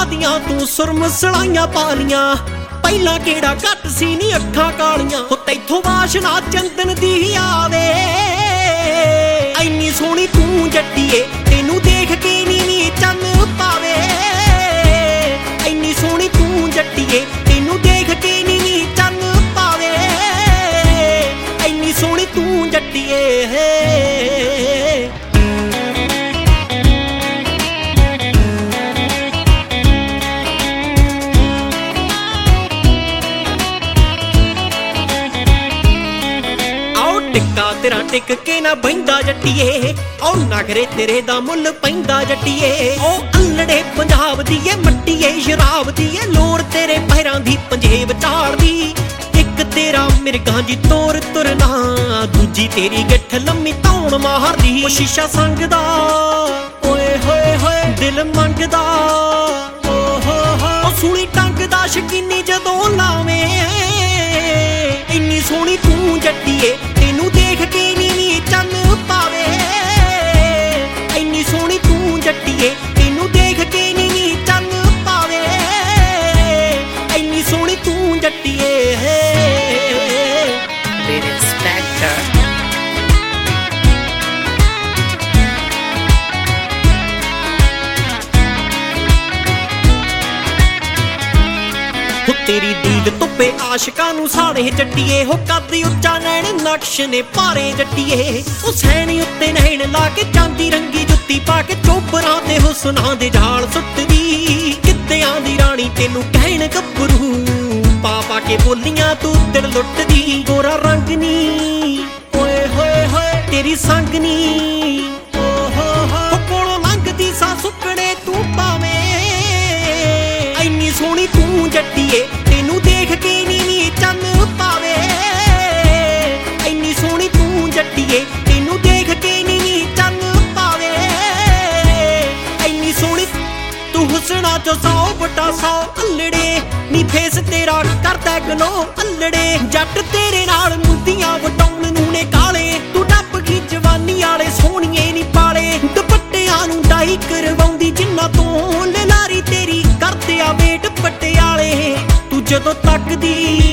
ਦੀਆਂ ਤੂੰ ਸੁਰਮਸਲਾਈਆਂ ਪਾ ਲੀਆਂ ਪਹਿਲਾਂ ਕਿਹੜਾ ਘੱਟ ਸੀ ਨੀ ਅੱਖਾਂ ਕਾਲੀਆਂ ਹੋ ਤੈਥੋਂ ਵਾਸ਼ਨਾ ਚੰਦਨ ਦੀ ਆਵੇ ਐਨੀ ਸੋਹਣੀ ਤੂੰ ਜੱਟੀਏ ਤੈਨੂੰ ਦੇਖ ਕੇ ਨੀ ਚੰਨ ਪਾਵੇ ਐਨੀ ਸੋਹਣੀ ਤੂੰ ਜੱਟੀਏ ਤੈਨੂੰ ਦੇਖ ਕੇ ਨੀ ਚੰਨ ਪਾਵੇ ਐਨੀ ਸੋਹਣੀ ਤੂੰ ਜੱਟੀਏ ਟਿੱਕਾ ਤੇਰਾ ਟਿਕ ਕੇ ਨਾ ਬਹਿੰਦਾ ਜੱਟੀਏ ਉਹ ਨਖਰੇ ਤੇਰੇ ਦਾ ਮੁੱਲ ਪੈਂਦਾ ਜੱਟੀਏ ਉਹ ਅਲੜੇ ਪੰਜਾਬ ਦੀ ਏ ਮੱਟੀਏ ਸ਼ਰਾਬ ਦੀ ਏ ਲੋੜ ਤੇਰੇ ਪੈਰਾਂ ਦੀ ਪੰਜੇਬ ਝਾੜਦੀ ਇੱਕ ਤੇਰਾ ਮਿਰਗਾਂ ਦੀ ਤੋਰ ਤੁਰਨਾ ਦੂਜੀ ਤੇਰੀ ਗਿੱਠ ਲੰਮੀ ਧੌਣ ਮਾਰਦੀ ਉਹ ਸ਼ੀਸ਼ਾ ਸੰਗਦਾ ਓਏ ਹੋਏ ਹੋਏ ਦਿਲ ਮੰਗਦਾ ਓ ਹੋ ਹੋ ਸੂਲੀ ਟੰਗਦਾ ਸ਼ਕੀਨੀ ਜਦੋਂ ਲਾਵੇਂ ਇੰਨੀ ਸੋਹਣੀ ਤੂੰ ਜੱਟੀਏ ਤੈਨੂੰ ਦੇਖ ਕੇ ਨੀ ਚੰਨ ਪਾਵੇ ਇੰਨੀ ਸੋਹਣੀ ਤੂੰ ਜੱਟੀਏ ਤੈਨੂੰ ਦੇਖ ਕੇ ਨੀ ਚੰਨ ਪਾਵੇ ਇੰਨੀ ਸੋਹਣੀ ਤੂੰ ਜੱਟੀਏ ਤੇਰੀ ਦੀਦ ਧੁੱਪੇ ਆਸ਼ਕਾਂ ਨੂੰ ਸਾੜੇ ਜੱਟੀਏ ਹੋ ਕੱਦ ਉੱਚਾ ਨੈਣ ਨਕਸ਼ ਨੇ ਭਾਰੇ ਜੱਟੀਏ ਉਹ ਸੈਣ ਉੱਤੇ ਨੈਣ ਲਾ ਕੇ ਚਾਂਦੀ ਰੰਗੀ ਜੁੱਤੀ ਪਾ ਕੇ ਚੋਬਰਾਂ ਤੇ ਹੁਸਨਾਂ ਦੇ ਝਾਲ ਸੁੱਟਦੀ ਕਿੱਤਿਆਂ ਦੀ ਰਾਣੀ ਤੈਨੂੰ ਕਹਿਣ ਗੱਭਰੂ ਪਾ ਪਾ ਕੇ ਬੋਲੀਆਂ ਤੂੰ ਦਿਲ ਲੁੱਟਦੀ ਗੋਰਾ ਰੰਗ ਨੀ ਓਏ ਹੋਏ ਹੋਏ ਤੇਰੀ ਸੰਗ ਨੀ ਓ ਹੋ ਹੋ ਕੋਲੋਂ ਲੰਘਦੀ ਸਾਂ ਸੁੱਕਣੇ ਤੂੰ ਪਾਵੇਂ ਇੰਨੀ ਸੋਹਣੀ ਤੂੰ ਜੱਟੀਏ ਤੈਨੂੰ ਦੇਖ ਕੇ ਨੀ ਚੰਨ ਪਾਵੇ ਇੰਨੀ ਸੋਹਣੀ ਤੂੰ ਜੱਟੀਏ ਤੈਨੂੰ ਦੇਖ ਕੇ ਨੀ ਚੰਨ ਪਾਵੇ ਇੰਨੀ ਸੋਹਣੀ ਤੂੰ ਹੁਸਨਾ ਚੋਂ 100 ਬਟਾ 100 ਅਲੜੇ ਨੀ ਫੇਸ ਤੇਰਾ ਕਰਦਾ ਗਨੋ ਅਲੜੇ ਜੱਟ ਤੇਰੇ ਨਾਲ ਮੁੰਦੀਆਂ ਵਟਾਉਣ ਨੂੰ ਨੇ ਕਾਲੇ ਤੂੰ ਡੱਬ ਗਈ ਜਵਾਨੀ ਵਾਲੇ ਸੋਹਣੀਏ ਨੀ ਪਾਲੇ ਦੁਪੱਟਿਆਂ ਨੂੰ ਡਾਈ ਕਰਵਾਉਂਦੀ ਜਿੰਨਾ ਤੋਂ ਲਾਰੀ ਤੇਰੀ ਕਰਦੇ ਆ ਵੇਟ ਪਟਿਆਲੇ ਤੂੰ ਜਦੋਂ ਤੱਕਦੀ